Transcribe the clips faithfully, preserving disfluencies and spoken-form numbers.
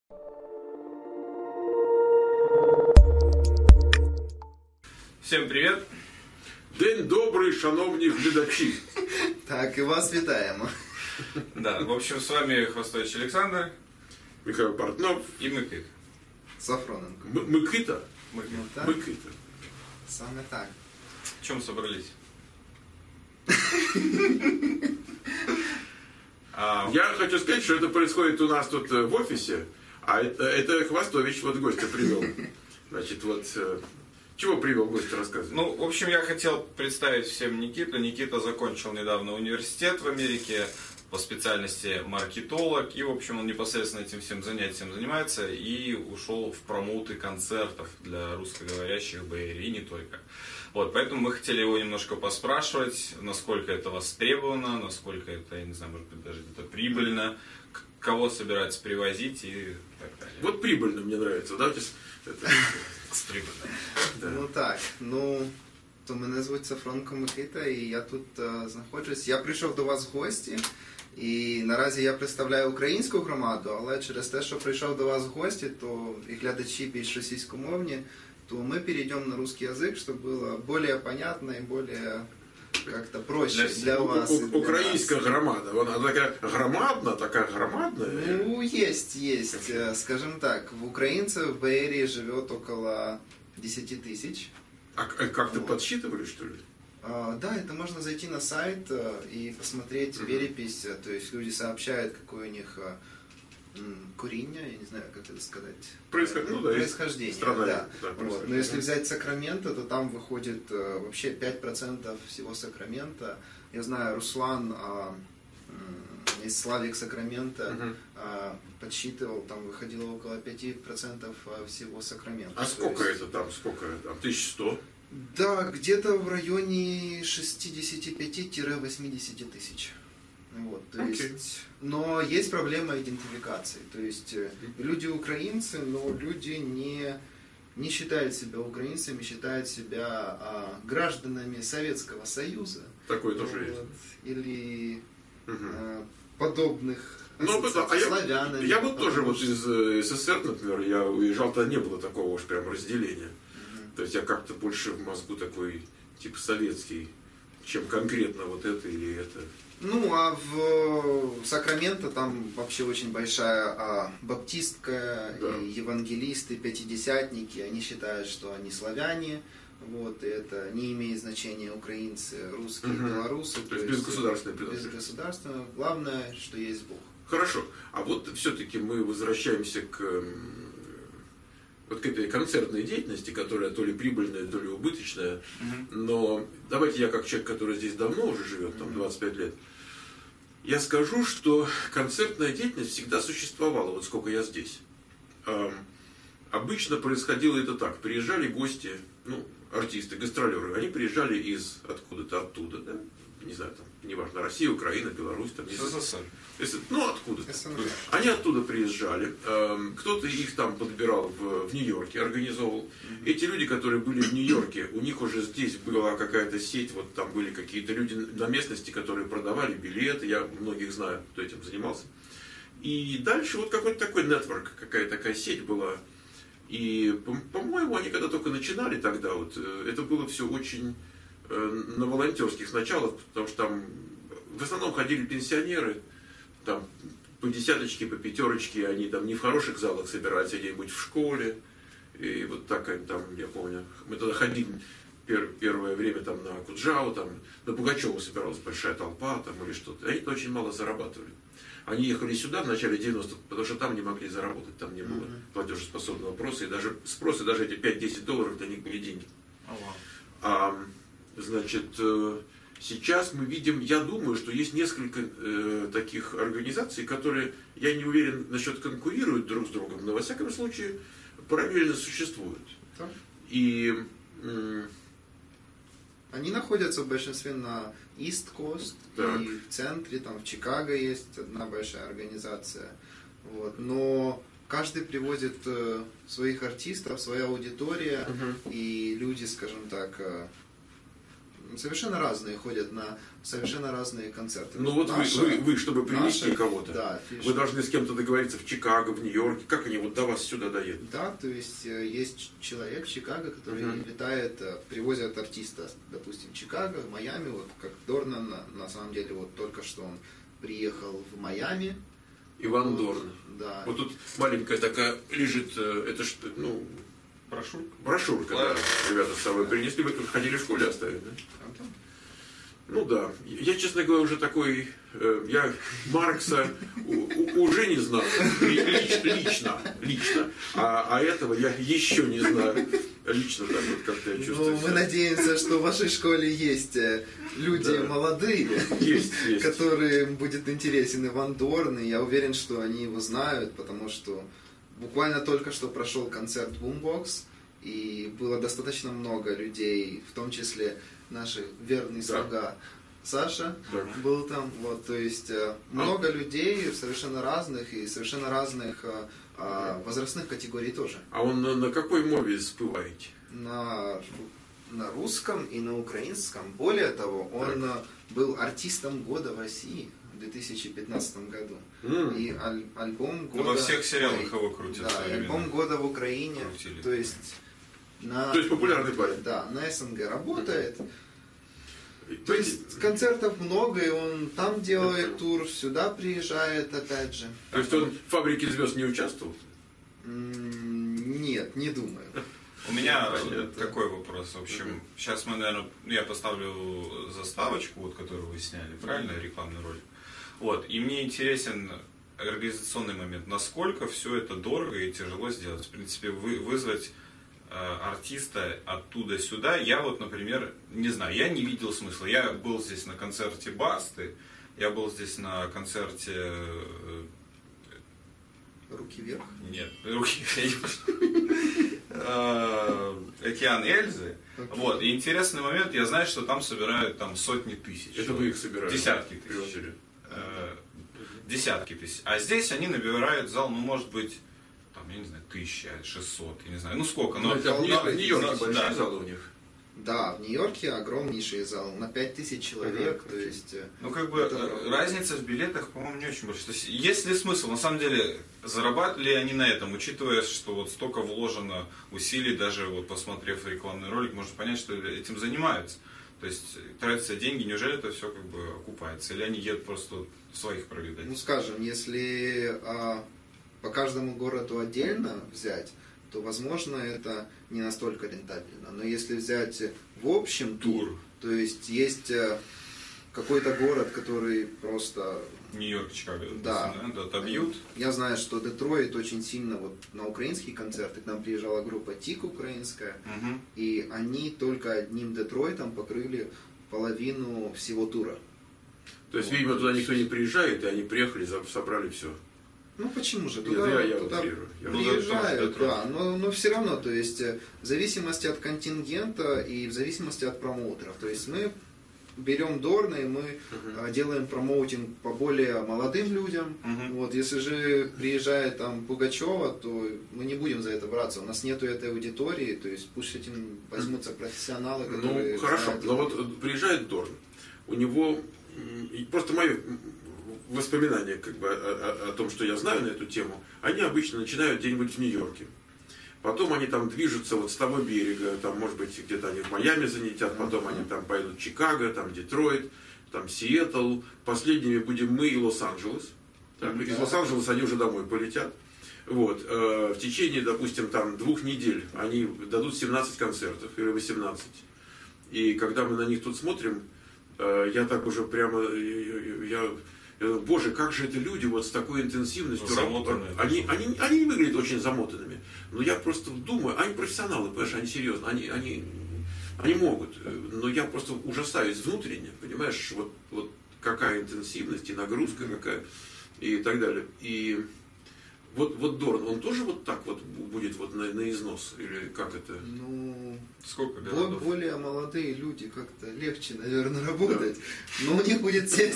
Всем привет! День добрий, шановні глядачі! Так, і вас вітаємо. Да, в общем, с вами Хвостович Александр, Михайло Портнов и Микита. Сафроненко. М- Микита. Ну, так, Микита. саме так. В чем собрались? А, Я хочу сказать, что это происходит у нас тут э, в офисе, а это, это Хвостович вот гостя привел. Значит, вот э, чего привел гостя, рассказывай. Ну, в общем, я хотел представить всем Никиту. Никита закончил недавно университет в Америке по специальности маркетолог. И, в общем, он непосредственно этим всем занятием занимается и ушел в промоуты концертов для русскоговорящих Бэй-Эри и не только. Вот, поэтому мы хотели его немножко поспрашивать, насколько это востребовано, насколько это, я не знаю, может быть, даже где-то прибыльно, к- кого собирается привозить и так далее. Вот прибыльно мне нравится, да? С- это- С прибыльно. да. Ну так, ну, то мене звуть Сафроненко Микита, і я тут е, знаходжусь. Я прийшов до вас в гості, і наразі я представляю українську громаду, але через те, що прийшов до вас в гості, то і глядачі більш російськомовні, то мы перейдем на русский язык, чтобы было более понятно и более как-то проще Для для, всех. вас. У- и для Украинская нас. громада, она такая громадная, такая громадная. Ну, есть, есть. Э, Скажем так, в украинцев в Бэй-Эре живет около десять тысяч. А к- как ты Вот. подсчитывали, что ли? А, Да, это можно зайти на сайт э, и посмотреть Мгм. перепись. э, То есть люди сообщают, какое у них э, м, курение, я не знаю, как это сказать. Происход- ну да, происхождение. страна, да. да, Вот. происхождение. Но если взять Сакраменто, то там выходит э, вообще пять процентов всего Сакрамента. Я знаю, Руслан а, м, из Славик Сакраменто Мгм. а, подсчитывал, там выходило около пять процентов всего Сакрамента. А То сколько есть- это там? Сколько там? тысяча сто? Да, где-то в районе шестьдесят пять - восемьдесят тысяч. Вот, то Окей. есть, но есть проблема идентификации. То есть э, люди украинцы, но люди не, не считают себя украинцами, считают себя а, гражданами Советского Союза. Такое тоже Вот, есть. или Мгм. э, подобных Ну, об этом- а я, славянами. я вот тоже потому вот что- из э, СССР, например, я уезжал, тогда не было такого уж прям разделения. Мгм. То есть я как-то больше в мозгу такой, типа, советский, чем конкретно вот это или это. Ну, а в Сакраменто там вообще очень большая а, баптистская, Да. и евангелисты, пятидесятники, они считают, что они славяне, вот, и это не имеет значения украинцы, русские, Мгм. белорусы. То есть безгосударственная без принадлежность. государственного. Главное, что есть Бог. Хорошо. А вот все-таки мы возвращаемся к м, вот к этой концертной деятельности, которая то ли прибыльная, то ли убыточная. Но давайте я, как человек, который здесь давно уже живет, там двадцать пять лет, я скажу, что концертная деятельность всегда существовала, вот сколько я здесь. Ам, Обычно происходило это так. Приезжали гости, ну, артисты, гастролеры, они приезжали из откуда-то оттуда, да? Не знаю, там, неважно, Россия, Украина, Беларусь, там, не знаю. СССР. Если- ну, откуда-то. СНГ. Они оттуда приезжали, эм, кто-то их там подбирал в, в Нью-Йорке, организовывал. Эти люди, которые были в Нью-Йорке, у них уже здесь была какая-то сеть, вот там были какие-то люди на местности, которые продавали билеты, я многих знаю, кто этим занимался. И дальше вот какой-то такой нетворк, какая-то такая сеть была. И, по- по-моему, они когда только начинали тогда, вот, э, это было все очень э, на волонтерских началах, потому что там в основном ходили пенсионеры, там по десяточке, по пятерочке, они там не в хороших залах собирались, а где-нибудь в школе. И вот так они там, я помню, мы тогда ходили пер- первое время там на Куджаву, там на Пугачева собиралась большая толпа там или что-то. Они очень мало зарабатывали. Они ехали сюда в начале девяностых, потому что там не могли заработать, там не было Мгм. платежеспособного спроса, и даже спроса, даже эти пять-десять долларов для них были деньги. Ага. А, значит, э, сейчас мы видим, я думаю, что есть несколько э, таких организаций, которые, я не уверен, насчет конкурируют друг с другом, но во всяком случае параллельно существуют. Да. И м, Они находятся в большинстве на East Coast, Так. и в центре, там в Чикаго есть одна большая организация. Вот. Но каждый привозит э, своих артистов, своя аудитория, Мгм. и люди, скажем так, э, совершенно разные ходят на совершенно разные концерты. Ну вот наша, вы, вы, вы, чтобы привести наша, кого-то, да, вы должны с кем-то договориться в Чикаго, в Нью-Йорке. Как они вот до вас сюда доедут? Да, то есть есть человек в Чикаго, который Uh-huh. летает, привозит артиста, допустим, в Чикаго, в Майами, вот как Дорнан, на, на самом деле, вот только что он приехал в Майами. Иван вот, Дорн. Да. Вот тут маленькая такая лежит, это что, ну, Брошюрка. брошюрка, да, ребята с собой принесли, вы тут ходили в школе оставить, да? Ну да, я, честно говоря, уже такой, э, я Маркса у, у, уже не знаю, лич, лично, лично, а, а этого я еще не знаю, лично так вот как-то я чувствую. Ну, мы надеемся, что в вашей школе есть люди Да. молодые, Есть, есть. которым будет интересен Иван Дорн, и я уверен, что они его знают, потому что буквально только что прошел концерт Boombox, и было достаточно много людей, в том числе наш верный слуга Саша Да. был там, вот, то есть э, много людей совершенно разных и совершенно разных э, э, возрастных категорий тоже. А он на, на какой мове спеваете? На, на русском и на украинском. Более того, он э, был артистом года в России в две тысячи пятнадцатом году. М. И аль- альбом Ну, года... во всех сериалах Ой, его крутят. Да, в свое альбом время. года в Украине. Крутили. То есть на, То есть популярный парень. Да, на СНГ работает. То То есть концертов много, и он там делает Это- тур, сюда приезжает опять же. То есть он в «Фабрике звезд» не участвовал? М, Нет, не думаю. У меня Понятно. такой вопрос. В общем, сейчас мы, наверное, ну, я поставлю заставочку, вот, которую вы сняли, правильно, рекламный ролик. Вот, и мне интересен организационный момент, насколько все это дорого и тяжело сделать. В принципе, вы, вызвать э, артиста оттуда сюда, я вот, например, не знаю, я не видел смысла. Я был здесь на концерте Басты, я был здесь на концерте... э, Руки вверх. Нет, руки Э, Океан Эльзы. Окей. Вот, и интересный момент, я знаю, что там собирают там сотни тысяч. Это вы их собираете? Десятки тысяч. Пригласили? Э, Десятки тысяч. А здесь они набирают зал, ну, может быть, там, я не знаю, тысяча, шестьсот, я не знаю, ну сколько. Ну, Но, это в Нью- но- в Нью-Йорке но- большие да. залы у них. Да, в Нью-Йорке огромнейший зал, на пять тысяч человек, Ага, то есть... э, Ну, как бы, это э, правда. разница в билетах, по-моему, не очень большая. То есть, есть ли смысл? На самом деле, зарабатывали ли они на этом, учитывая, что вот столько вложено усилий, даже вот посмотрев рекламный ролик, можно понять, что этим занимаются. То есть, тратятся деньги, неужели это все как бы окупается? Или они едут просто своих проведать? Ну, скажем, если а, по каждому городу отдельно взять, то, возможно, это не настолько рентабельно. Но если взять в общем тур, Тур. то есть есть э, какой-то город, который просто... Нью-Йорк, Чикаго, Да. допустим, да, отобьют. Я знаю, что Детройт очень сильно вот на украинские концерты, к нам приезжала группа ТИК украинская, Мгм. и они только одним Детройтом покрыли половину всего тура. То есть, видимо, туда никто не приезжает, и они приехали, за- собрали все. Ну почему же? Нет, Туда, я- я туда утрирую. Я утрирую. приезжают, Ну, да, да, но, но все равно, то есть э, в зависимости от контингента и в зависимости от промоутеров. То есть мы берем Дорна и мы э, делаем промоутинг по более молодым людям. Мгм. Вот, если же приезжает там Пугачева, то мы не будем за это браться. У нас нету этой аудитории, то есть пусть этим возьмутся профессионалы, которые Ну, хорошо, знают но язык. вот приезжает Дорн, у него, м, и просто мое воспоминания как бы, о, о- о том, что я знаю на эту тему, они обычно начинают где-нибудь в Нью-Йорке. Потом они там движутся вот с того берега, там, может быть, где-то они в Майами залетят, потом они там пойдут в Чикаго, там Детройт, там Сиэтл. Последними будем мы и Лос-Анджелес. Так, из Да. Лос-Анджелеса они уже домой полетят. Вот. э, В течение, допустим, там двух недель они дадут семнадцать концертов или восемнадцать. И когда мы на них тут смотрим, э, я так уже прямо, э, я, я- я думаю, боже, как же это люди вот с такой интенсивностью. Замотанные. Они, они, они не выглядят очень замотанными. Но я просто думаю, они профессионалы, понимаешь, они серьезно, они, они, они могут. Но я просто ужасаюсь внутренне, понимаешь, вот, вот какая интенсивность и нагрузка какая и так далее. И вот, вот Дорн, он тоже вот так вот будет вот на, на износ? Или как это? Ну, Сколько бо- городов? более молодые люди как-то легче, наверное, работать. Но у них будет семь,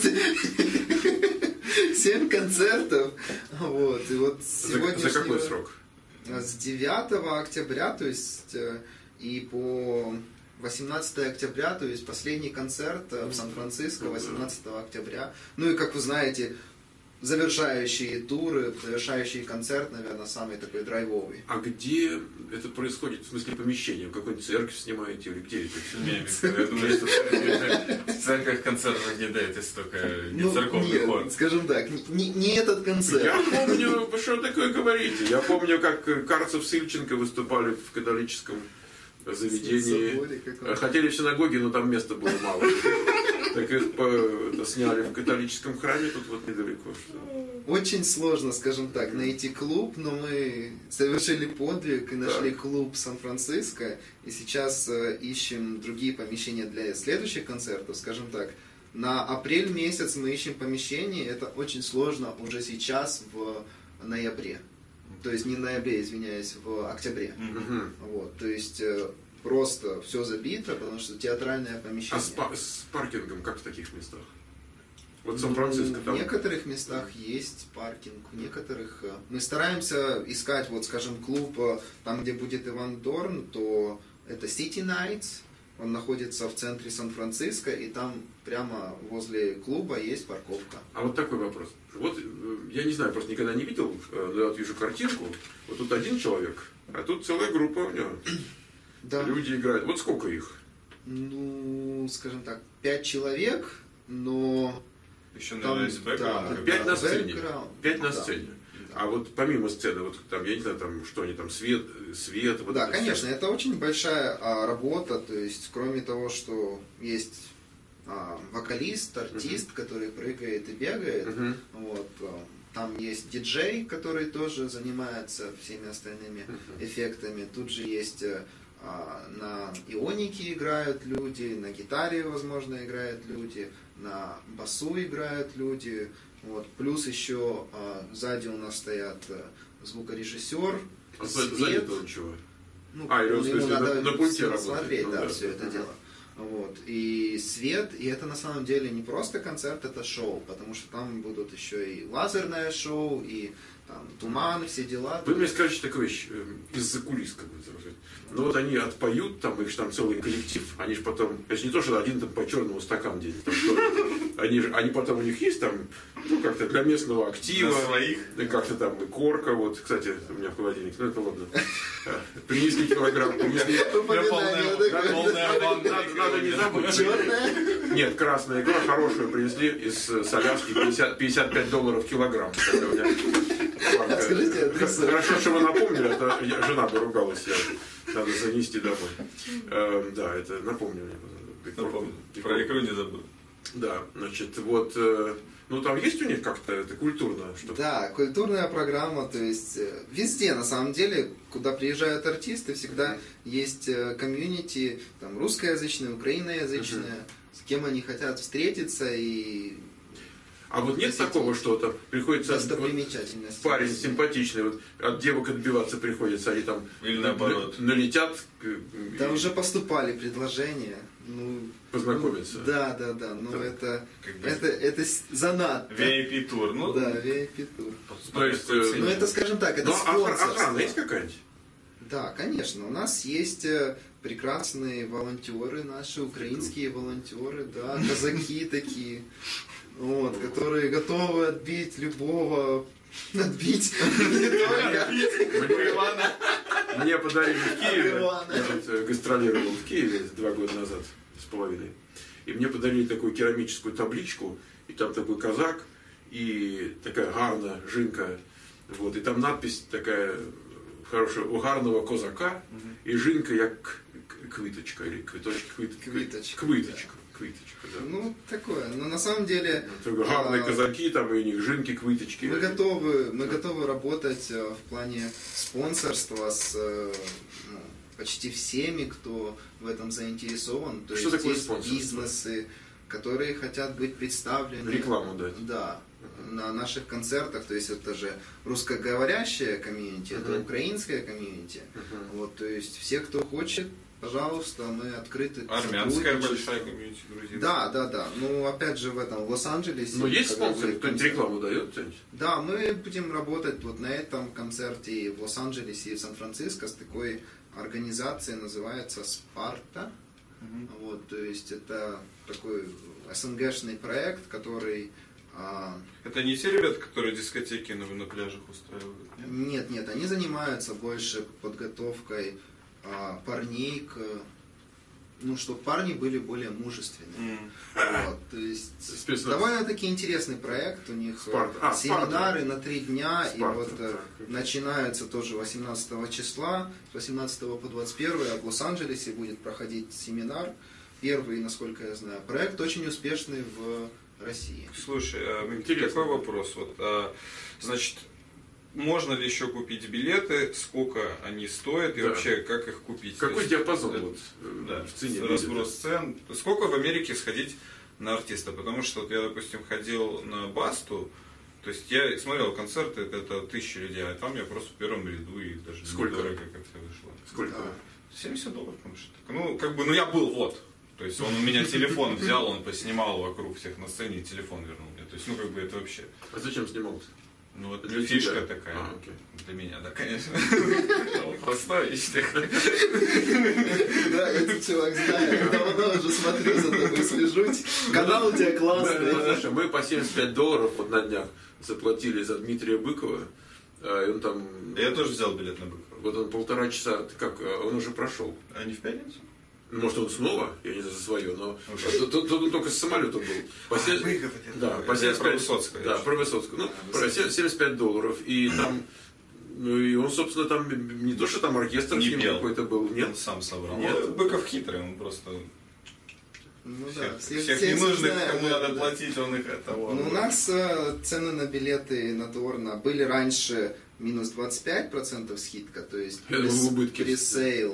семь концертов. Вот. И вот За, сегодняшнего... за какой срок? С девятого октября, то есть э, и по восемнадцатого октября, то есть последний концерт в Сан-Франциско восемнадцатого октября. Ну и, как вы знаете, завершающие туры, завершающий концерт, наверное, самый такой драйвовый. А где это происходит, в смысле помещения? В какой-нибудь церковь снимаете или где это? Я думаю, что в церковь концертов не дает, если только не церковный хор. Скажем так, не этот концерт. Я помню, вы что такое говорите? Я помню, как Карцев с Ильченко выступали в католическом заведении. Хотели в синагоге, но там места было мало. Так их сняли в католическом храме, тут вот недалеко. Очень сложно, скажем так, найти клуб, но мы совершили подвиг и нашли так. клуб Сан-Франциско, и сейчас э, ищем другие помещения для следующих концертов, скажем так. На апрель месяц мы ищем помещение, это очень сложно уже сейчас в ноябре. То есть не в ноябре, извиняюсь, в октябре. Mm-hmm. Вот, то есть э, просто все забито, потому что театральное помещение. А с, па- с паркингом как в таких местах? Вот в Сан-Франциско там... В некоторых местах есть паркинг, в некоторых... Мы стараемся искать, вот скажем, клуб, там где будет Иван Дорн, то это City Nights, он находится в центре Сан-Франциско, и там прямо возле клуба есть парковка. А вот такой вопрос. Вот я не знаю, просто никогда не видел, но вот вижу картинку, вот тут один человек, а тут целая группа у него. Да. Люди играют. Вот сколько их? Ну, скажем так, пять человек, но... Еще, наверное, есть бэкграунд. Да, пять на сцене. Пять на сцене. Да. А вот помимо сцены, вот там, я не знаю, там что они там, свет, свет. Вот да, это конечно, все. это очень большая а, работа, то есть, кроме того, что есть а, вокалист, артист, uh-huh. который прыгает и бегает, uh-huh. вот, а, там есть диджей, который тоже занимается всеми остальными uh-huh. эффектами, тут же есть... А, на ионике играют люди, на гитаре, возможно, играют люди, на басу играют люди. Вот. Плюс еще а, сзади у нас стоят а, звукорежиссер, а сзади-то он чего? Ну, а, ему смысле, надо на, на пульте смотреть, ну, да, да, все да, это да. дело. Вот. И свет, и это на самом деле не просто концерт, это шоу, потому что там будут еще и лазерное шоу, и там туман, все дела. Вы мне скажете такую вещь, из-за кулис, как бы, ну вот они отпоют, там их же там целый коллектив, они же потом, это же не то, что один там по черному стакан делит, там, они же, они потом у них есть там, ну как-то для местного актива, своих. Как-то там и корка, вот, кстати, у меня в холодильнике, ну это ладно, принесли килограмм, принесли, надо не забыть. Черная? Нет, красная икра, хорошую принесли из Соляски, пятьдесят пять долларов килограмм. Скажите, адресу. Хорошо, что вы напомнили, а то я, жена бы ругалась, я, надо занести домой. Э, да, это напомню мне. Напомню. Про икру не забыл. Да, значит, вот, э, ну там есть у них как-то это культурно? Что... Да, культурная программа, то есть э, везде на самом деле, куда приезжают артисты, всегда mm-hmm. есть э, комьюнити, там русскоязычное, украиноязычное, mm-hmm. с кем они хотят встретиться и... А вот нет такого, что там приходится вот, парень симпатичный, вот от девок отбиваться приходится, они там или наоборот налетят. Да и... уже поступали предложения. Ну, познакомиться. Ну, да, да, да. Ну да. это, это, это занадто. ви ай пи тур. Ну, да, ви ай пи тур. То есть, ну это, скажем так, это но спонсорство. Охрана есть какая-нибудь? Да, конечно. У нас есть прекрасные волонтеры, наши украинские волонтеры, да, казаки такие. Вот, которые готовы отбить любого, отбить не только. Мне подарили в Киеве, я гастролировал в Киеве два года назад с половиной, и мне подарили такую керамическую табличку, и там такой казак, и такая гарна жинка, вот, и там надпись такая хорошая, у гарного козака, и жинка як квиточка, или квиточка, квиточка, квиточка. квиточка. Квиточка, да. Ну, такое. Но на самом деле... Главные а, казаки, там и у них жинки, квиточки. Мы готовы, мы готовы работать в плане спонсорства с ну, почти всеми, кто в этом заинтересован. То Что есть такое есть спонсорство? Бизнесы, которые хотят быть представлены. Рекламу дать. Да. Uh-huh. На наших концертах, то есть это же русскоговорящая комьюнити, uh-huh. это украинская комьюнити. Uh-huh. Вот, то есть все, кто хочет, пожалуйста, мы открыты. Армянская большая комьюнити, друзья. Да, да, да. Ну, опять же, в этом, в Лос-Анджелесе. Но есть спонсоры, кто-нибудь рекламу дает? Да, мы будем работать вот на этом концерте и в Лос-Анджелесе, и в Сан-Франциско с такой организацией, называется Спарта. Mm-hmm. Вот, то есть это такой СНГшный проект, который... А... Это не те ребята, которые дискотеки на, на пляжах устраивают? Нет? нет, нет, они занимаются больше подготовкой а, парней к... Ну, чтобы парни были более мужественными. Mm. Вот, то есть Спецназ. Довольно-таки интересный проект. У них а, семинары Спарта. На три дня. Спарта. И вот так. Начинаются тоже восемнадцатого числа. С восемнадцатого по двадцать первое в Лос-Анджелесе будет проходить семинар. Первый, насколько я знаю. Проект очень успешный в России. Слушай, интересный такой вопрос. Вот, а, значит, можно ли еще купить билеты, сколько они стоят и да. вообще как их купить? Какой есть, диапазон это, вот, да, в цене? Разброс цен. Сколько в Америке сходить на артиста? Потому что вот я, допустим, ходил на Басту, то есть я смотрел концерты, это, это тысячи людей, а там я просто в первом ряду и даже сколько? Недорого как-то вышло. Сколько? А, семьдесят долларов, потому что так. Ну, как бы, ну я был вот. То есть он у меня телефон взял, он поснимал вокруг всех на сцене и телефон вернул мне. То есть, ну как бы это вообще. А зачем снимался? Ну вот для фишка тебя? Такая. А, окей. Для меня, да, конечно. Поставить всех. Да, этот чувак знает. Давно уже смотрю за тобой, слежу. Канал у тебя классный. Мы по семьдесят пять долларов вот на днях заплатили за Дмитрия Быкова. И он там... Я тоже взял билет на Быкова. Вот он полтора часа, как он уже прошел. А не в пятницу? Может, он снова, я не знаю за свое, но тут, тут он только с самолетом был. По а, семь... Быков, да, по семьдесят пять, про Высоцкого. Да, про Высоцкого. Ну, про семьдесят пять долларов. И там, ну и он, собственно, там не то, что там оркестр не с ним какой-то был. Нет, он сам собрал. Нет. Ну, Быков хитрый, он просто... Ну, всех, да, всех, всех всех ненужных, знаем, кому да, надо да. платить, он их этого. Ну, у нас э, цены на билеты на Торна были раньше минус двадцать пять процентов скидка, то есть пресейл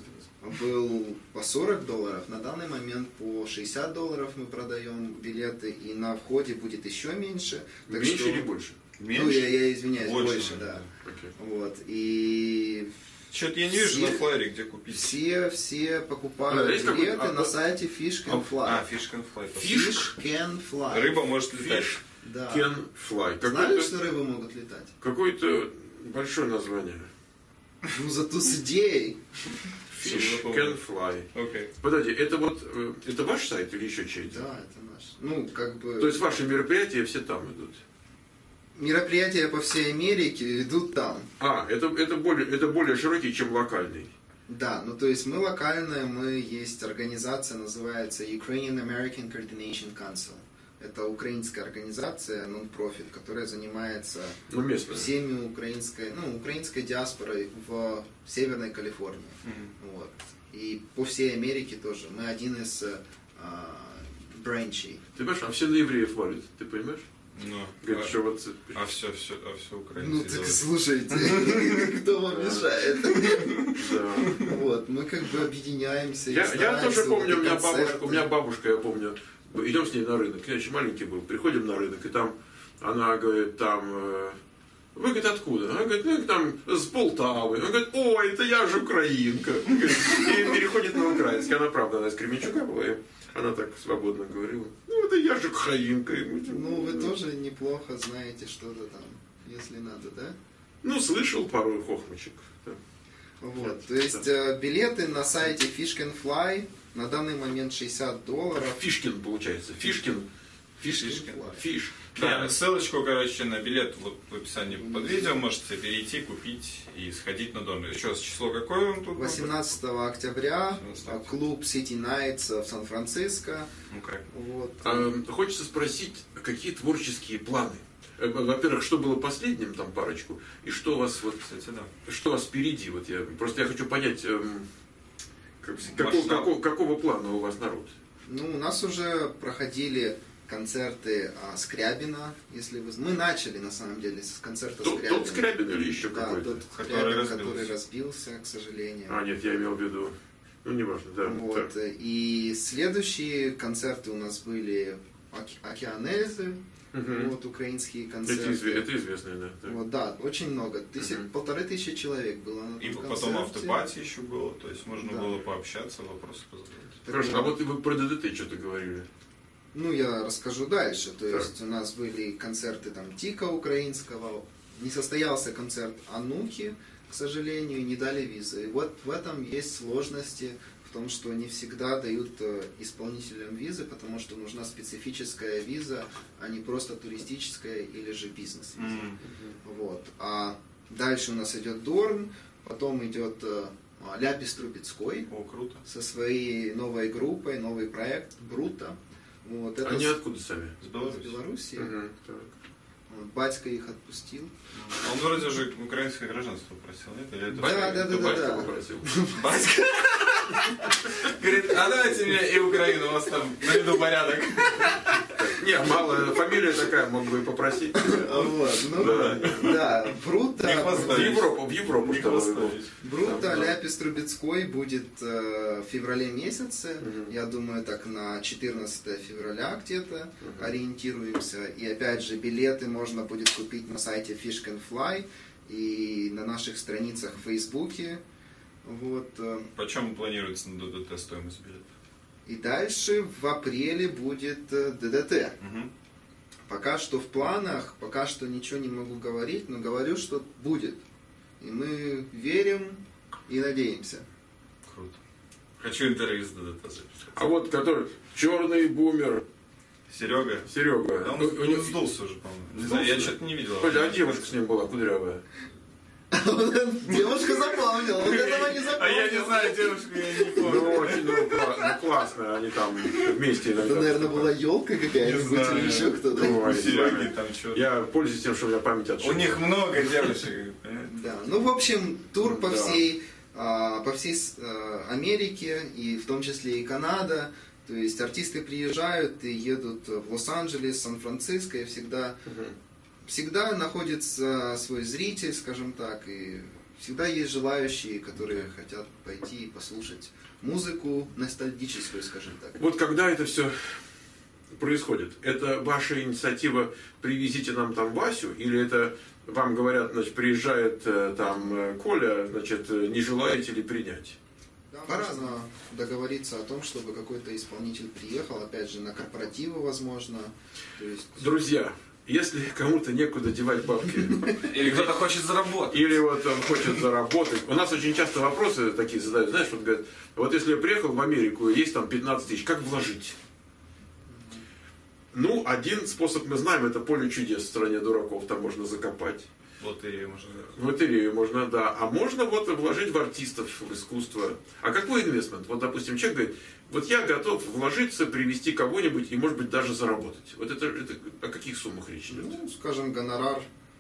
был по сорок долларов, на данный момент по шестьдесят долларов мы продаем билеты, и на входе будет еще меньше. Так меньше что... или больше? Меньше? Ну, я, я извиняюсь, больше, больше да. Okay. Вот, и... Что-то я не вижу все, на флайере, где купить. Все, все покупают а, билеты а, на сайте Fish Can Fly. А, Fish Can Fly. Fish Can Fly. Рыба может летать. Fish да. Can Fly. Знали, что рыбы могут летать? Какое-то большое название. Ну, зато с идеей. Fish Can Fly. Okay. Подожди, это вот, это ваш сайт или еще чей-то? Да, это наш. Ну, как бы... То есть ваши мероприятия все там идут? Мероприятия по всей Америке идут там. А, это, это, более, это более широкий, чем локальный. Да, ну то есть мы локальные, мы есть организация, называется Ukrainian American Coordination Council. Это украинская организация, non-profit, которая занимается ну, всеми украинской, ну, украинской диаспорой в Северной Калифорнии. Mm-hmm. Вот. И по всей Америке тоже. Мы один из а, бренчей. Ты понимаешь, а все на евреев валят, ты понимаешь? Ну, Говорит, а, что вот... а все, все, а все украинцы. Ну так слушайте, кто вам мешает? Вот, мы как бы объединяемся. Я тоже помню, у меня бабушка, у меня бабушка, я помню, идем с ней на рынок, я еще маленький был, приходим на рынок, и там она говорит, там, вы, говорит, откуда? Она говорит, ну, там, с Полтавы. Она говорит, о, это я же украинка. И переходит на украинский. Она, правда, она из Кременчуга была, и она так свободно говорила. Ну, это я же украинка. Ну, вы тоже неплохо знаете что-то там, если надо, да? Ну, слышал пару хохмочек. Да. Вот, то есть да. Билеты на сайте Fish Can Fly на данный момент шестьдесят долларов. Фишкин, получается. Фишкин. Фишкин. Фиш. Да, ссылочку, короче, на билет вот в описании под видео можете перейти, купить и сходить на дом. Еще раз, число какое он тут? восемнадцатого октября, клуб City Nights в Сан-Франциско. Okay. Вот. А, хочется спросить, какие творческие планы? Во-первых, что было последним, там парочку, и что у вас вот, кстати, да. Что у вас впереди? Вот я просто я хочу понять, эм, как, какого, какого, какого плана у вас народ? Ну, у нас уже проходили концерты а, Скрябина, если вы... Мы начали, на самом деле, с концерта тот, Скрябина. Тот Скрябин или еще да, какой-то? Тот который Скрябин, разбился. который разбился, к сожалению. А, нет, я имел в виду... Ну, неважно, да. Вот. Так. И следующие концерты у нас были Океанельзы, угу. вот, украинские концерты. Это, изве... это известные, да. Так. Вот, да, очень много. Тысяч... Угу. Полторы тысячи человек было на И этом потом концерте. автопати еще было, то есть можно да. было пообщаться, вопросы позадавать. Хорошо, а вот вы про ДДТ что-то говорили. Ну, я расскажу дальше. То так. есть у нас были концерты там Тика украинского, не состоялся концерт Анухи, к сожалению, не дали визы. И вот в этом есть сложности, в том, что не всегда дают исполнителям визы, потому что нужна специфическая виза, а не просто туристическая или же бизнес-виза. Mm-hmm. Вот. А дальше у нас идет Дорн, потом идет Ляпис Трубецкой. О, круто. Со своей новой группой, новый проект Брута. Вот, это Они с... откуда сами? С Беларуси. С Беларуси. Угу, вот, батька их отпустил. Он вроде же украинское гражданство просил, нет? Или это да, да, да, батька да, попросил. Батька? Говорит, а давайте мне и Украину, у вас там на виду порядок. Не, малая фамилия такая, мог бы и попросить. Вот, ну да, да, Брута. В Европу, в Европу. Брута, Ляпис Трубецкой будет э, в феврале месяце, угу. Я думаю, так на четырнадцатое февраля где-то угу. ориентируемся. И опять же, билеты можно будет купить на сайте Fish Can Fly и на наших страницах в Фейсбуке. Вот. Почем планируется на ДДТ стоимость билетов? И дальше в апреле будет ДДТ. Угу. Пока что в планах, пока что ничего не могу говорить, но говорю, что будет. И мы верим и надеемся. Круто. Хочу интервью с ДДТ записать. А вот который черный бумер. Серега? Серега. Да он, ну, он сдулся уже, по-моему. Не знаю, я что-то не видел. Коля, а девушка с ним была кудрявая? Девушка запомнила, вот этого не запомнил. А я не знаю, девушку я не помню. Ну, очень ну, классно, они там вместе иногда. Это, наверное, была елка какая-нибудь или еще кто-то. Ой, Сереги там что-то. Я пользуюсь тем, что у меня память отшибла. У них много девушек. Да, ну, в общем, тур по всей, по всей Америке, и в том числе и Канада. То есть артисты приезжают и едут в Лос-Анджелес, Сан-Франциско, и всегда... Всегда находится свой зритель, скажем так, и всегда есть желающие, которые хотят пойти и послушать музыку ностальгическую, скажем так. Вот когда это все происходит, это ваша инициатива «привезите нам там Васю», или это вам говорят, значит, приезжает там Коля, значит, не желаете ли принять? Да, можно договориться о том, чтобы какой-то исполнитель приехал, опять же, на корпоративы, возможно. То есть... Друзья, если кому-то некуда девать бабки, или кто-то хочет заработать, или вот он хочет заработать. У нас очень часто вопросы такие задают, знаешь, вот говорят, вот если я приехал в Америку, есть там пятнадцать тысяч, как вложить? Ну, один способ мы знаем, это поле чудес в стране дураков, там можно закопать. В лотерею можно. В лотерею можно, да. А можно вот вложить в артистов, в искусство. А какой инвестмент? Вот, допустим, человек говорит, вот я готов вложиться, привести кого-нибудь и, может быть, даже заработать. Вот это, это о каких суммах речь идет? Ну, скажем, гонорар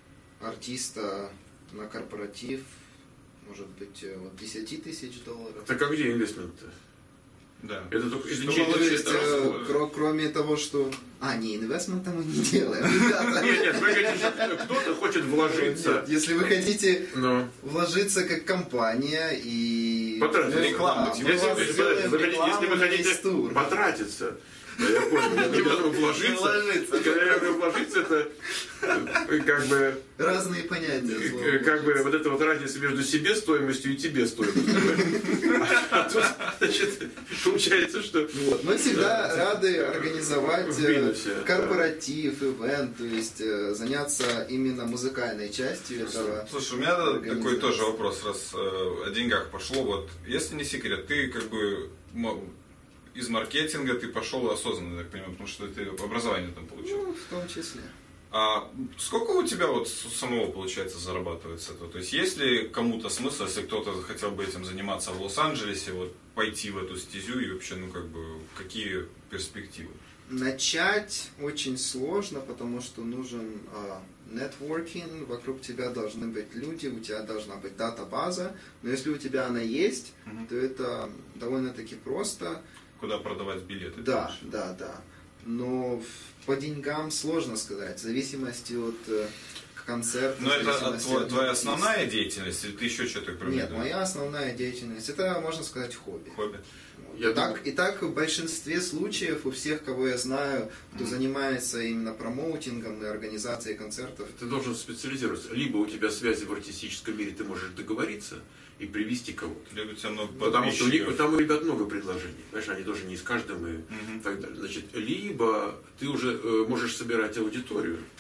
артиста на корпоратив, может быть, от десять тысяч долларов. Так а где инвестмент-то? Да. Это только это чей-то то есть, расход. кро- кроме того, что... А, не, инвестмента мы не делаем. Нет, нет, вы хотите, кто-то хочет вложиться. Нет, если вы хотите Но. вложиться как компания и... Потратиться. Рекламу. Да, мы Если, вас если, сделаем вы хотите, если вы рекламу, хотите весь тур. потратиться, да, я понял, я не говорю вложиться. Вложиться. Когда я говорю вложиться, это э, как бы, Разные понятия. э, слова. как бы вот эта вот разница между себе стоимостью и тебе стоимостью. А тут, значит, получается, что... Вот. Мы всегда рады организовать В минусе, э, корпоратив, ивент, то есть э, заняться именно музыкальной частью этого. Слушай, у меня такой тоже вопрос, раз э, о деньгах пошло. Вот, если не секрет, ты как бы мо- из маркетинга ты пошел осознанно, я так понимаю, потому что ты образование там получил. Ну, в том числе. А сколько у тебя вот с- самого получается зарабатывать с этого? То есть есть ли кому-то смысл, если кто-то хотел бы этим заниматься в Лос-Анджелесе, вот пойти в эту стезю и вообще, ну как бы, какие перспективы? Начать очень сложно, потому что нужен нетворкинг, вокруг тебя должны быть люди, у тебя должна быть дата-база, но если у тебя она есть, Мгм. то это довольно-таки просто. Куда продавать билеты? Да, дальше? да, да. Но в- по деньгам сложно сказать, в зависимости от э, концерта. Но в это зависимости твоя, от твоя артиста. основная деятельность, или ты еще что-то кроме Нет, этого? моя основная деятельность, это, можно сказать, хобби. Хобби. Вот. Я и, так, думаю- и так в большинстве случаев у всех, кого я знаю, кто Мгм. занимается именно промоутингом и организацией концертов, Ты должен специализироваться. Либо у тебя связи в артистическом мире, ты можешь договориться и привести кого-то. Либо у тебя много Потому что у них, подписчиков. там у ребят много предложений. Знаешь, они тоже не с каждым и Мгм. так далее. Значит, либо ты уже э, можешь собирать аудиторию, Мгм.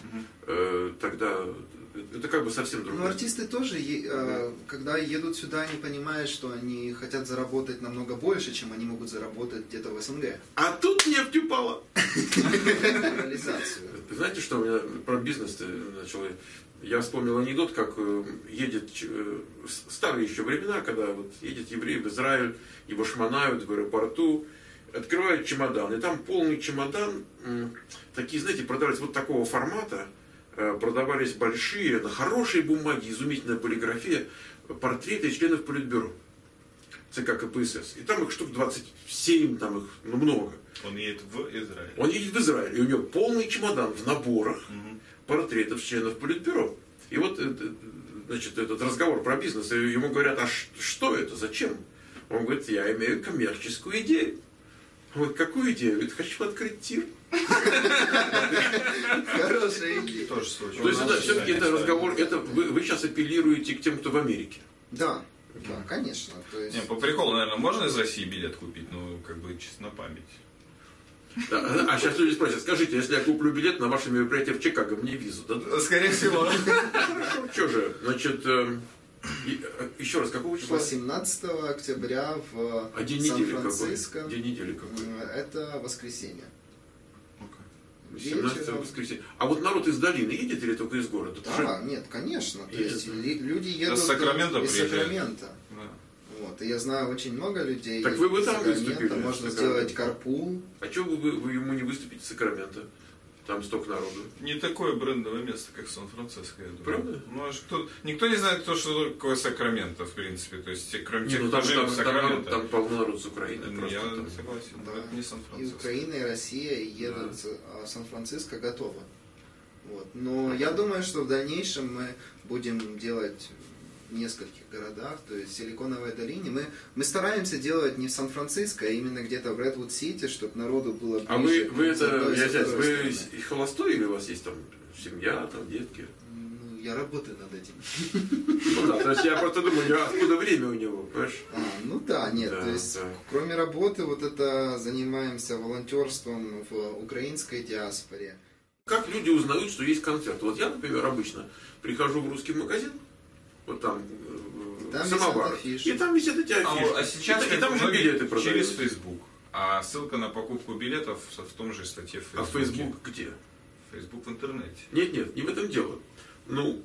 э, тогда это как бы совсем другое. Ну, артисты тоже, э, когда едут сюда, они понимают, что они хотят заработать намного больше, чем они могут заработать где-то в СНГ. А тут нефть упала. Реализацию. Знаете, что у меня про бизнес начал? Я вспомнил анекдот, как едет в старые еще времена, когда вот едет еврей в Израиль, его шмонают в аэропорту, открывают чемодан, и там полный чемодан, такие, знаете, продавались вот такого формата, продавались большие, на хорошей бумаге, изумительная полиграфия, портреты членов Политбюро, ЦК КПСС. И там их штук двадцать семь, там их ну, много. Он едет в Израиль. Он едет в Израиль, и у него полный чемодан в наборах угу. портретов членов Политбюро. И вот значит, этот разговор про бизнес, и ему говорят, а что это, зачем? Он говорит, я имею коммерческую идею. Он говорит, какую идею? Говорит, хочу открыть тир. Хорошая идея. Тоже случай. То есть это все-таки это разговор, это вы, вы сейчас апеллируете к тем, кто в Америке. Да, да, конечно. То есть... Не, по приколу, наверное, можно из России билет купить, ну, как бы чисто на память. Да, а сейчас люди спросят, скажите, если я куплю билет на ваше мероприятие в Чикаго, мне визу дадут? Скорее всего. Что же, значит, еще раз, какого числа? восемнадцатого октября в а день Сан-Франциско. День недели какой? Это воскресенье. семнадцатого воскресенья. А вот народ из долины едет или только из города? А, нет, конечно. То есть люди едут из Сакрамента. Из Сакрамента. Вот. И я знаю очень много людей. Так вы бы там выступили. Можно сделать карпул. А чего вы, вы ему не выступите с Сакрамента? Там столько народу. Не такое брендовое место, как Сан-Франциско, я думаю. Правда? Ну, а что, никто не знает, кто, что такое Сакраменто, в принципе. То есть, кроме тех, ну, кто там, живет там, в Сакраменто. Там, там полно народ с Украины. Ну, я там. согласен. Да. Это не Сан-Франциско. И Украина, и Россия едут, да. а Сан-Франциско готово. Вот. Но я думаю, что в дальнейшем мы будем делать в нескольких городах, то есть в Силиконовой долине. Мы, мы стараемся делать не в Сан-Франциско, а именно где-то в Редвуд-Сити, чтобы народу было ближе. А вы, вы это, я знаю, вы холостой или у вас есть там семья, там детки? Ну, я работаю над этим. Ну да, то есть я просто думаю, откуда время у него, понимаешь? А, ну да, нет, да, то есть да. кроме работы вот это занимаемся волонтерством в украинской диаспоре. Как люди узнают, что есть концерт? Вот я, например, обычно прихожу в русский магазин, вот там, там самовар, и там висят эти афиши. А, а сейчас и, и там уже билеты продают. Через Facebook. А ссылка на покупку билетов в том же статье в Facebook. А Facebook где? Facebook в интернете. Нет, нет, не в этом дело. Ну,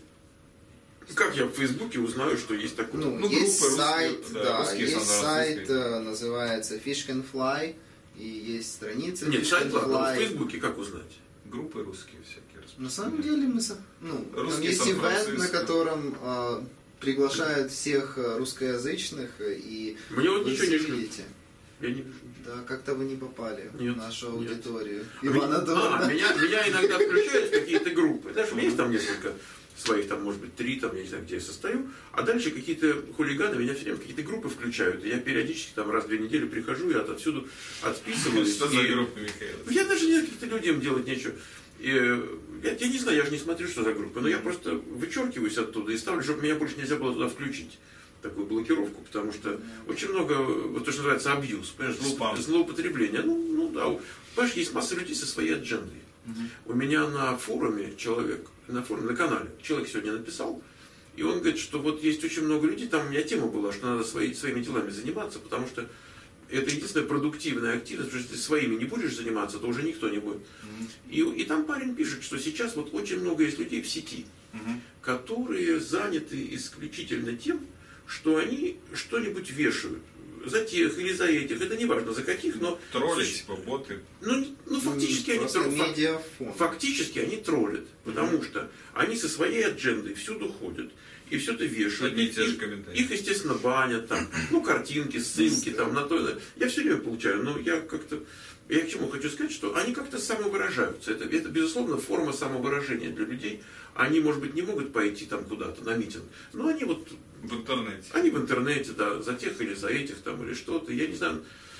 как я в Фейсбуке узнаю, что есть такой? Ну, ну есть группы сайт, русские, да, русские, есть сайт, называется Fish Can Fly, и есть страница Нет, Fish сайт, Can ладно, Fly. в Фейсбуке как узнать? Группы русские всякие. На самом деле мы, ну, Русские там есть ивент, на Сан-Франциско. котором э, приглашают всех русскоязычных, и Мне вот вы ничего не видите. Я не... Да, как-то вы не попали Нет, в нашу нет. аудиторию. А, Ивана меня, Дорна. а, меня, меня иногда включают в какие-то группы. Даже у меня есть там несколько своих, там, может быть, три, там, я не знаю, где я состою. А дальше какие-то хулиганы меня все время в какие-то группы включают. И я периодически там раз в две недели прихожу и от, отсюда отсписываюсь. Что за И- группа, Михаил? Я даже не каким-то людям делать нечего. И, э, я, я не знаю, я же не смотрю, что за группа, но я просто вычеркиваюсь оттуда и ставлю, чтобы меня больше нельзя было туда включить. Такую блокировку, потому что очень много, вот то, что называется абьюз, понимаешь, Спам. злоуп- злоупотребление. Ну, ну да, понимаешь, есть масса людей со своей аджендой. У меня на форуме человек, на форуме, на канале, человек сегодня написал, и он говорит, что вот есть очень много людей, там у меня тема была, что надо свои, своими делами заниматься, потому что это единственная продуктивная активность, потому что если своими не будешь заниматься, то уже никто не будет. И, и там парень пишет, что сейчас вот очень много есть людей в сети, которые заняты исключительно тем, что они что-нибудь вешают. За тех или за этих, это не важно за каких, но... Тролли, типа боты. Ну, ну фактически, они, Просто тро- фак- медиафон. фактически они троллят, потому что они со своей аджендой всюду ходят и все это вешают. Одни и те же Их- комментарии. Их, естественно, банят, там, ну, картинки, ссылки, там, на то. на- Я все время получаю, но я как-то... Я к чему хочу сказать, что они как-то самовыражаются. Это, это, безусловно, форма самовыражения для людей. Они, может быть, не могут пойти там куда-то на митинг, но они вот... В интернете. Они в интернете, да, за тех или за этих, там, или что-то. Я не знаю,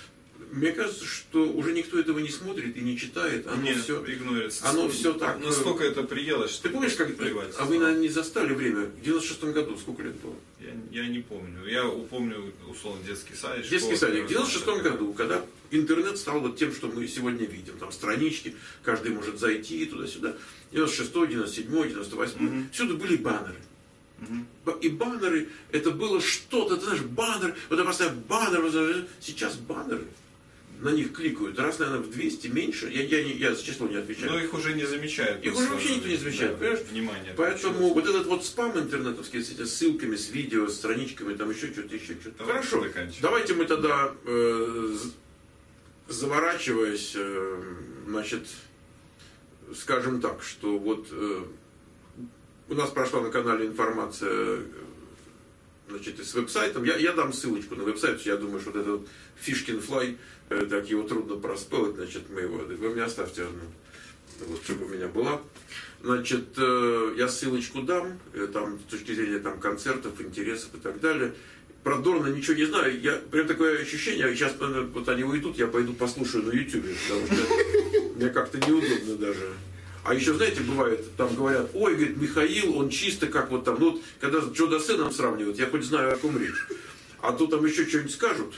мне кажется, что уже никто этого не смотрит и не читает. Оно Нет, все игнорируется. Оно все так. Настолько это приелось, что Ты помнишь, как... плевать. А вы, наверное, не застали время? В девяносто шестом году сколько лет было? Я, я не помню. Я помню, условно, детский садик. Детский школа, садик. В девяносто шестом году, когда интернет стал вот тем, что мы сегодня видим. Там странички, каждый может зайти туда-сюда. девяносто шестой, девяносто седьмой, девяносто восьмой. Mm-hmm. Всюду были баннеры. Mm-hmm. И баннеры, это было что-то, ты знаешь, баннер, вот я поставил баннер, сейчас баннеры. На них кликают. Раз, наверное, в двести меньше. Я, я, не, я за число не отвечаю. Но их уже не замечают. Их уже вообще никто не замечает. Да, внимание. Поэтому вот этот вот спам интернетовский с этими ссылками, с видео, с страничками, там еще что-то, еще что-то. Хорошо. Давайте мы тогда, э, заворачиваясь, э, значит, скажем так, что вот э, у нас прошла на канале информация, значит, с веб-сайтом. Я, я дам ссылочку на веб-сайт, я думаю, что вот этот Фишкин Флай, так его трудно проспеллать, значит, мы его, вы мне оставьте одну, вот, чтобы у меня была. Значит, я ссылочку дам, там, с точки зрения там, концертов, интересов и так далее. Про Дорна ничего не знаю, я, прям такое ощущение, сейчас вот они уйдут, я пойду послушаю на ютубе, потому что мне как-то неудобно даже. А еще, знаете, бывает, там говорят, ой, говорит, Михаил, он чисто как вот там, ну, вот, когда Джо Дассеном сравнивают, я хоть знаю, о ком речь. А то там еще что-нибудь скажут.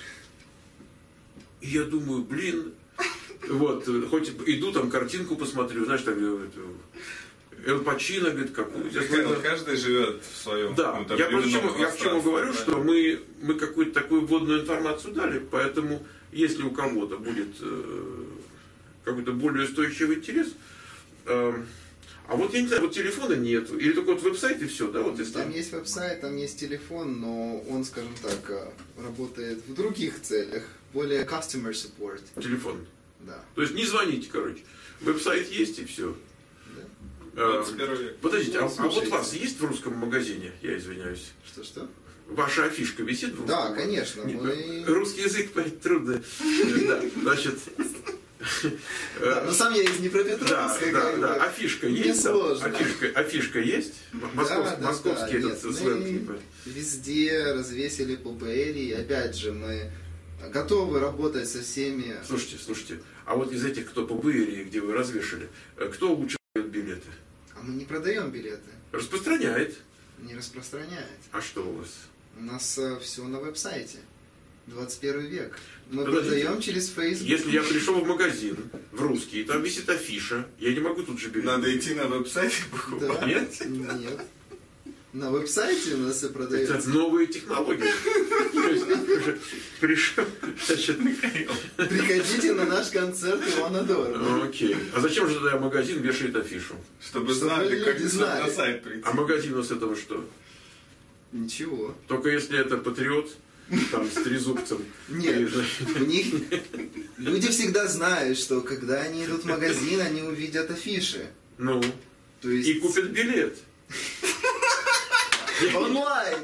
И я думаю, блин, вот, хоть иду там картинку посмотрю, знаешь, там, Эл Пачино, говорит, какую. Михаил, каждый живет в своем. Да, я, почему, я к чему говорю, да? Что мы, мы какую-то такую вводную информацию дали, поэтому, если у кого-то будет э, какой-то более устойчивый интерес, э, а вот я не знаю, вот телефона нет, или только вот веб-сайт и все, да? Вот если... Там есть веб-сайт, там есть телефон, но он, скажем так, работает в других целях, более customer support. Телефон? Да. То есть не звоните, короче. Веб-сайт есть и все. Да. А, подождите, ну, а, а вот вас есть в русском магазине? Я извиняюсь. Что-что? Ваша афишка висит в русском? Да, конечно. Нет, мы... Русский язык, понять, трудно. Да, значит... Да, но сам я из Днепропетровска. Да, да, да. Афишка есть? Афишка, афишка есть? Московский этот сленг. Везде развесили по БЛ, опять же, мы готовы работать со всеми. Слушайте, слушайте, а вот из этих, кто по БЛ, где вы развешали, кто лучше дает билеты? А мы не продаем билеты. Распространяет. Не распространяет. А что у вас? У нас э, все на веб-сайте. двадцать первый век. Мы Подождите, продаем через Facebook. Если я пришел в магазин, в русский, и там висит афиша, я не могу тут же билет. Надо идти на веб-сайт и покупать. Да? Нет? Нет. На веб-сайте у нас и продается. Это новые технологии. Пришел, значит, приходите на наш концерт Ивана Дорна. Окей. А зачем же тогда магазин вешает афишу? Чтобы знали, как на сайт прийти. А магазин у с этого что? Ничего. Только если это патриот, там, с трезубцем. Нет, у них... Люди всегда знают, что когда они идут в магазин, они увидят афиши. Ну, то есть... и купят билет. Онлайн!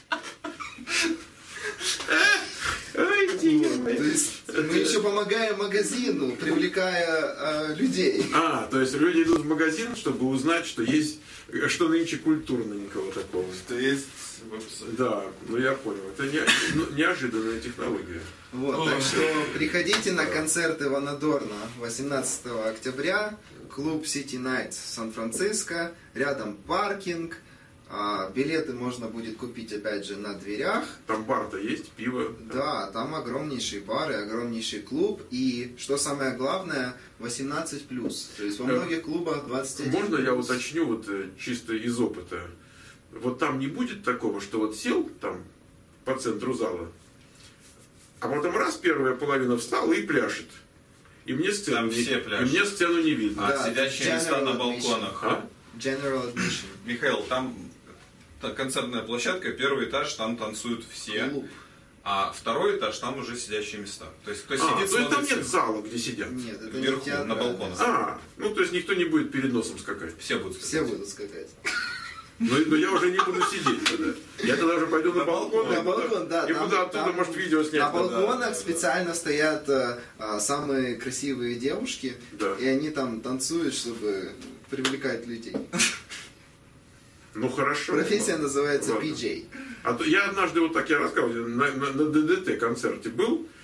То есть мы еще помогаем магазину, привлекая э, людей. А, то есть люди идут в магазин, чтобы узнать, что есть, что нынче культурненького такого. Что есть веб-сайт. Да, ну я понял. Это не, ну, неожиданная технология. Вот, О. так что приходите на концерт Ивана Дорна восемнадцатого октября, клуб City Nights в Сан-Франциско, рядом паркинг. А, билеты можно будет купить, опять же, на дверях. Там бар-то есть, пиво. Да, там огромнейшие бары, огромнейший клуб. И, что самое главное, восемнадцать плюс. То есть во многих клубах двадцать один Можно плюс. я уточню вот чисто из опыта? Вот там не будет такого, что вот сел там по центру зала, а потом раз первая половина встала и пляшет. И мне сцену, Там не, все пляшут. и мне сцену не видно. А Да, сидящие места на балконах. А? General Admission. Михаил, там концертная площадка, первый этаж, там танцуют все, Клуб. а второй этаж, там уже сидящие места. То есть кто А, сидит, то есть там смотрит нет зала, где сидят? Нет, это вверху, не театр. на балконах. А, ну то есть никто не будет перед носом скакать. Все будут Все сказать. будут скакать. Но, но я уже не буду сидеть тогда. Я тогда уже пойду на, На балкон. На и буду- балкон, да. И там- буду оттуда, там может, видео снять. На тогда. балконах да, да. специально стоят а, а, самые красивые девушки, Да. и они там танцуют, чтобы привлекать людей. Ну хорошо. Профессия называется Ладно. пи джей. А то я однажды, вот так я рассказывал, на, на, на ДДТ концерте был,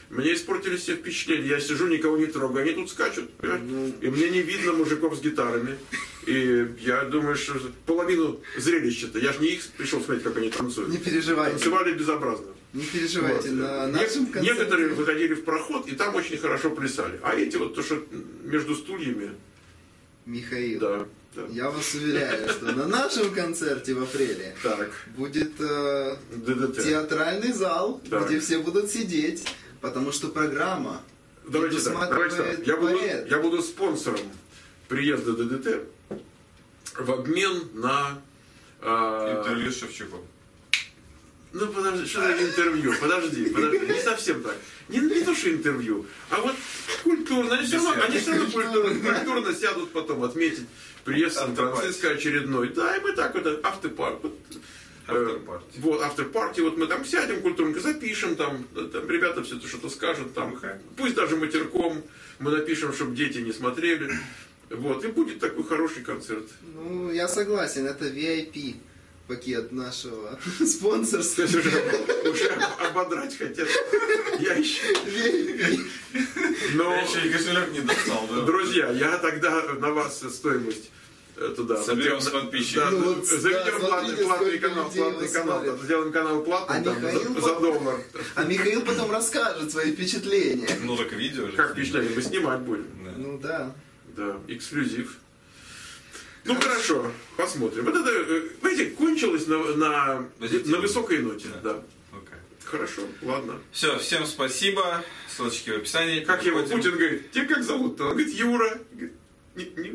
Мне испортили все впечатления. Я сижу, никого не трогаю, они тут скачут. Ну... И мне не видно мужиков с гитарами. И я думаю, что половину зрелища-то, я же не их пришел смотреть, как они танцуют. Не переживайте. Танцевали безобразно. Не переживайте, вот. На нашем концерте... Некоторые выходили в проход и там очень хорошо плясали. А эти вот то, что между стульями... Михаил, да, да. Я вас уверяю, что на нашем концерте в апреле так. будет э, театральный зал, да. где все будут сидеть, потому что программа давайте так, давайте так. Я, буду, я буду спонсором приезда ДДТ в обмен на... Э, интервью с Шевчуком. Ну подожди, что за интервью? Подожди, подожди, не совсем так. Не, не то, что интервью, а вот культурно. Они все равно, они все равно культурно, культурно сядут потом отметить приезд Сан-Франциско очередной. Да, и мы так вот, автопарк. Вот, э, вот, автопарти, вот мы там сядем культурненько, запишем, там, там ребята все что-то скажут, там, okay. Пусть даже матерком мы напишем, чтобы дети не смотрели. Вот, и будет такой хороший концерт. Ну, я согласен, это ви ай пи. Пакет нашего спонсорства. То есть уже, уже ободрать хотят. Я еще... Но... Я еще и кошелек не достал. Да? Друзья, я тогда на вас стоимость туда. Соберем с подписчиков. Да, ну, вот, заведем да, платный, платный канал, платный канал, сделаем канал платный, а там, Михаил за, за доллар. А Михаил потом расскажет свои впечатления. Ну так видео же. Как впечатления? Мы снимать будем. Да. Ну да. Да, эксклюзив. Ну хорошо. хорошо, посмотрим. Вот это, знаете, кончилось на, на, на высокой ноте. Да. Да. Okay. Хорошо, ладно. Все, всем спасибо. Ссылочки в описании. Как его Путин говорит, тебя как зовут-то? Он говорит, Юра. Не, не,